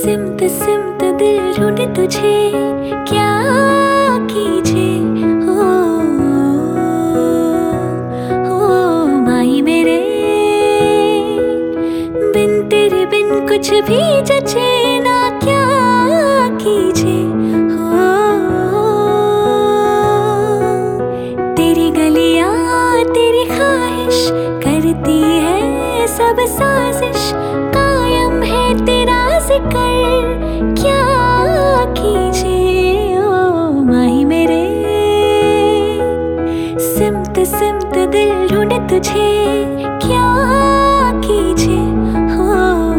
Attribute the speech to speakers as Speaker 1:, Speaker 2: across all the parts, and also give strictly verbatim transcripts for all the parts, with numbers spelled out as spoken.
Speaker 1: सिमत सिमत दिल ढूंढे तुझे, क्या कीजिए हो, हो माही मेरे। बिन तेरे बिन कुछ भी जचे ना, क्या कीजिए हो। तेरी गलियां तेरी ख्वाहिश करती है सब साजिश, कायम है तेरा जिक्र, क्या कीजिए ओ माही मेरे। सिमत सिमत दिल ढूंढे तुझे, क्या कीजिए हो।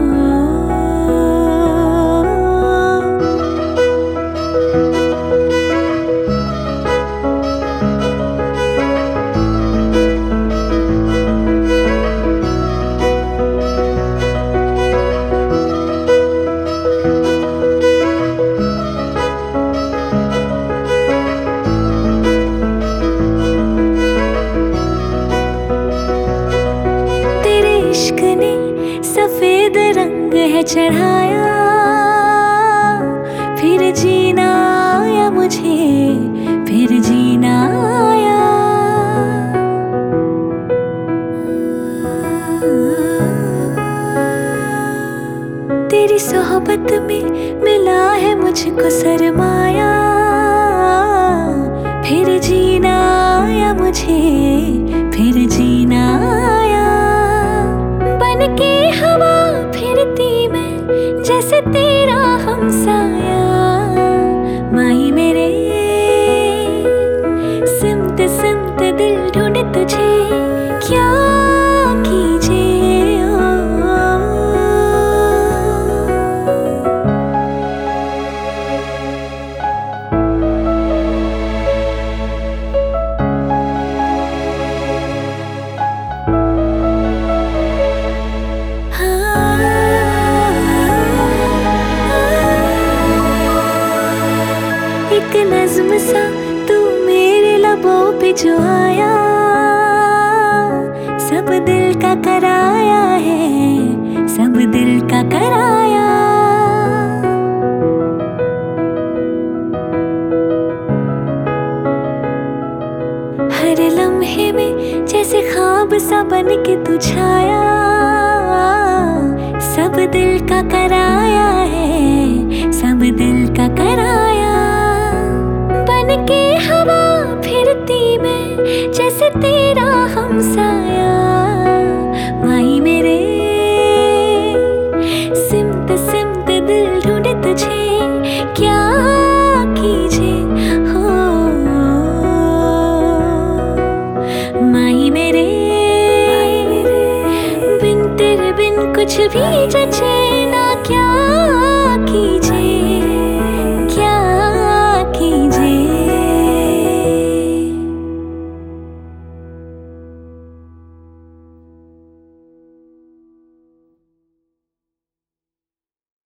Speaker 1: इश्क ने सफेद रंग है चढ़ाया, फिर जीना आया मुझे, फिर जीना आया। तेरी सोहबत में मिला है मुझको सरमाया, फिर जीना आया मुझे, फिर जीना आया। बन के हवा फिरती मैं जैसे तेरा हमसाया, माही मेरे। सिमत सिमत दिल ढूंढे तुझे, क्या कीजिए ओ। एक नज़्म सा तू मेरे लबों पे जो आया, सब दिल का कराया है, सब दिल का कराया। हर लम्हे में जैसे ख्वाब सा बन के तू छाया, सब दिल का कराया है, सब दिल का कराया। बन के हवा फिरती मैं जैसे तेरा हमसाया, माही मेरे। सिमत सिमत दिल ढूंढे तुझे, क्या कीजिए हो माही मेरे। बिन तेरे बिन कुछ भी जचे